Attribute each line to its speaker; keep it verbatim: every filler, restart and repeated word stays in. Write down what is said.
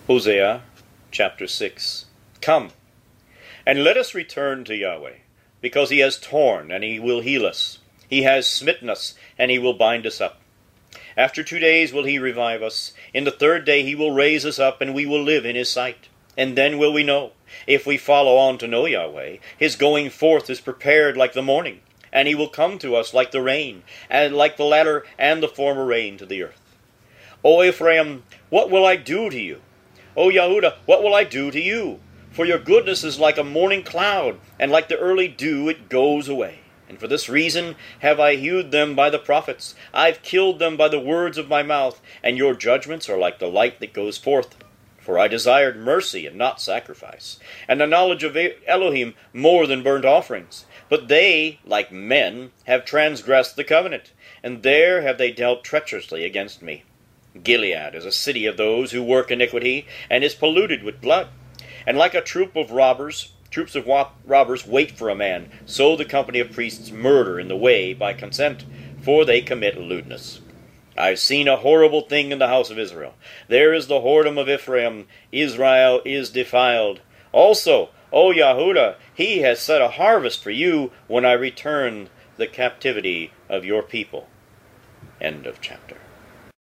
Speaker 1: Hosea chapter six. Come, and let us return to Yahweh, because he has torn, and he will heal us. He has smitten us, and he will bind us up. After two days will he revive us. In the third day he will raise us up, and we will live in his sight. And then will we know, if we follow on to know Yahweh, his going forth is prepared like the morning, and he will come to us like the rain, and like the latter and the former rain to the earth. O Ephraim, what will I do to you? O Yehudah, what will I do to you? For your goodness is like a morning cloud, and like the early dew it goes away. And for this reason have I hewed them by the prophets. I have killed them by the words of my mouth, and your judgments are like the light that goes forth. For I desired mercy and not sacrifice, and the knowledge of Elohim more than burnt offerings. But they, like men, have transgressed the covenant, and there have they dealt treacherously against me. Gilead is a city of those who work iniquity, and is polluted with blood. And like a troop of robbers, troops of robbers wait for a man, so the company of priests murder in the way by consent, for they commit lewdness. I have seen a horrible thing in the house of Israel. There is the whoredom of Ephraim. Israel is defiled. Also, O Yehudah, he has set a harvest for you when I return the captivity of your people. End of chapter.